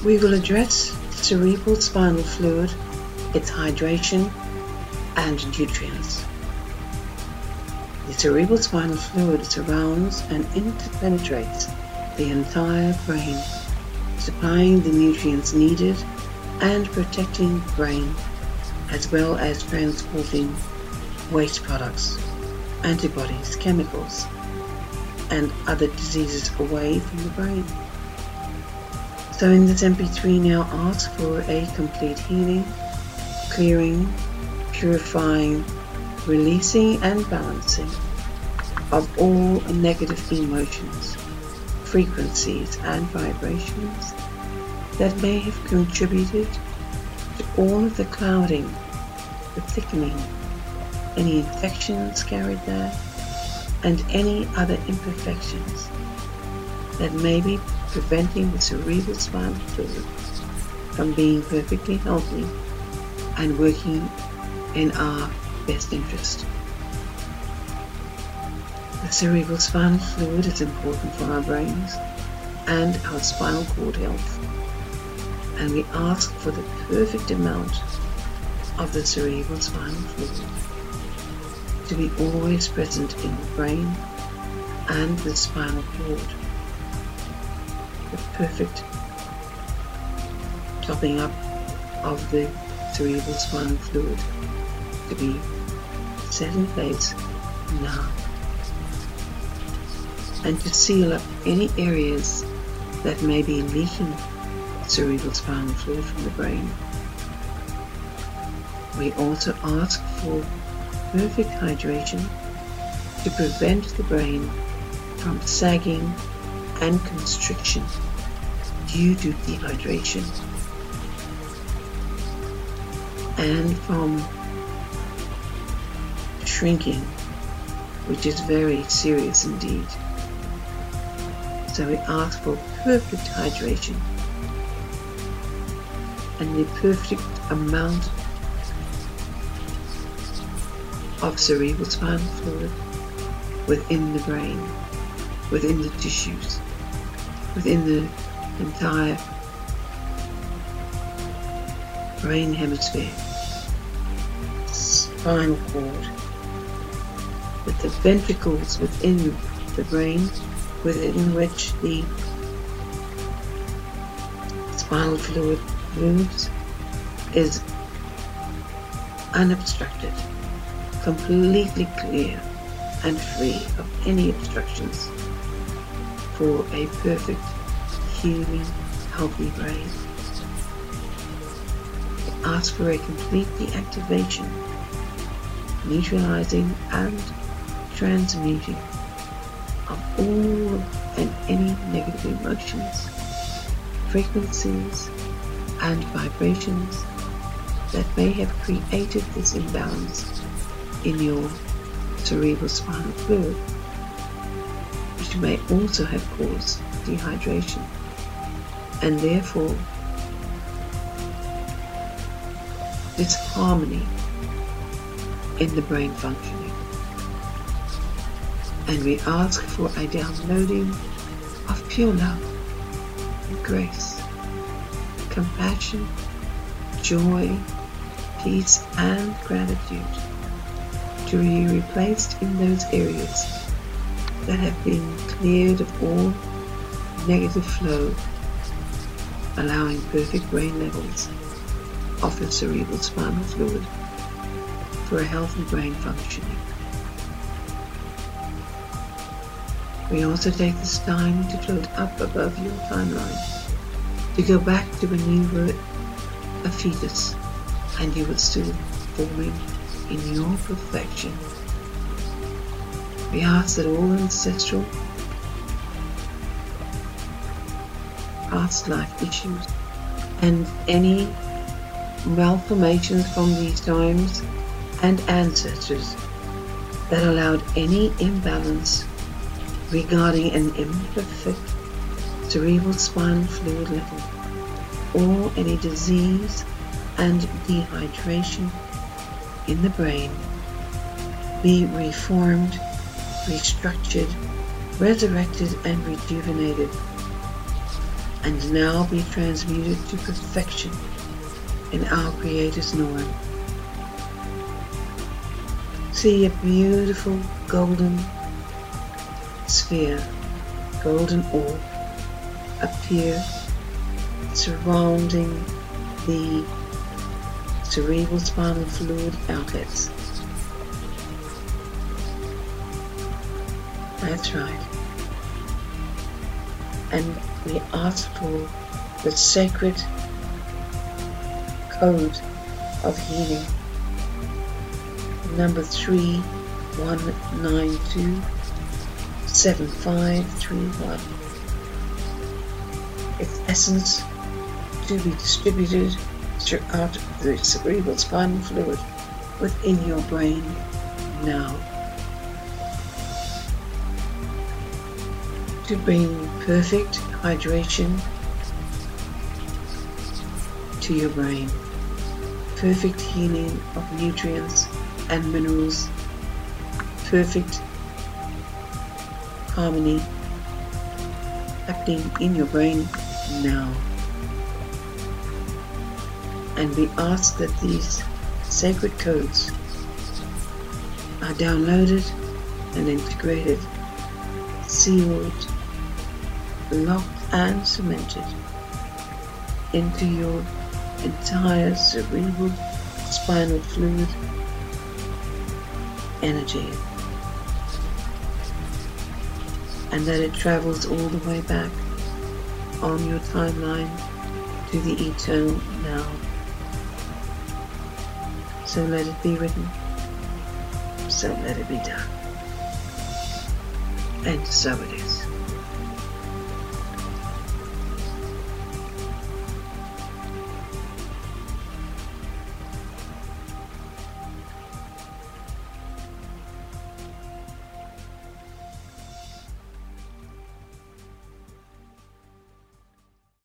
We will address cerebral spinal fluid, its hydration and nutrients. The cerebral spinal fluid surrounds and interpenetrates the entire brain, supplying the nutrients needed and protecting the brain, as well as transporting waste products, antibodies, chemicals, and other diseases away from the brain. So in this MP3 now ask for a complete healing, clearing, purifying, releasing and balancing of all negative emotions, frequencies and vibrations that may have contributed to all of the clouding, the thickening, any infections carried there, and any other imperfections that may be preventing the cerebral spinal fluid from being perfectly healthy and working in our best interest. The cerebral spinal fluid is important for our brains and our spinal cord health, and we ask for the perfect amount of the cerebral spinal fluid to be always present in the brain and the spinal cord. The perfect topping up of the cerebral spinal fluid to be set in place now, and to seal up any areas that may be leaking cerebral spinal fluid from the brain. We also ask for perfect hydration to prevent the brain from sagging and constriction due to dehydration, and from shrinking, which is very serious indeed. So we ask for perfect hydration and the perfect amount of cerebral spinal fluid within the brain, within the tissues, within the entire brain hemisphere, spinal cord, with the ventricles within the brain, within which the spinal fluid moves, is unobstructed, completely clear and free of any obstructions for a perfect, healing, healthy brain. Ask for a complete deactivation, neutralizing and transmuting of all and any negative emotions, frequencies, and vibrations that may have created this imbalance in your cerebral spinal fluid, which may also have caused dehydration and therefore disharmony in the brain functioning. And we ask for a downloading of pure love and grace, compassion, joy, peace, and gratitude to be replaced in those areas that have been cleared of all negative flow, allowing perfect brain levels of the cerebral spinal fluid for a healthy brain functioning. We also take this time to float up above your timeline, to go back to when you were a fetus and you were still forming in your perfection. We ask that all ancestral past life issues and any malformations from these times and ancestors that allowed any imbalance regarding an imperfect cerebral spinal fluid level, or any disease and dehydration in the brain, be reformed, restructured, resurrected, and rejuvenated, and now be transmuted to perfection in our Creator's knowing. See a beautiful golden sphere, golden orb appear surrounding the cerebral spinal fluid outlets. That's right. And we ask for the sacred code of healing, number 31927531. Its essence to be distributed throughout the cerebral spinal fluid within your brain now, to bring perfect hydration to your brain, perfect healing of nutrients and minerals, perfect harmony happening in your brain now. And we ask that these sacred codes are downloaded and integrated, sealed, locked and cemented into your entire cerebral spinal fluid energy, and that it travels all the way back on your timeline to the eternal now. So let it be written, so let it be done, and so it is.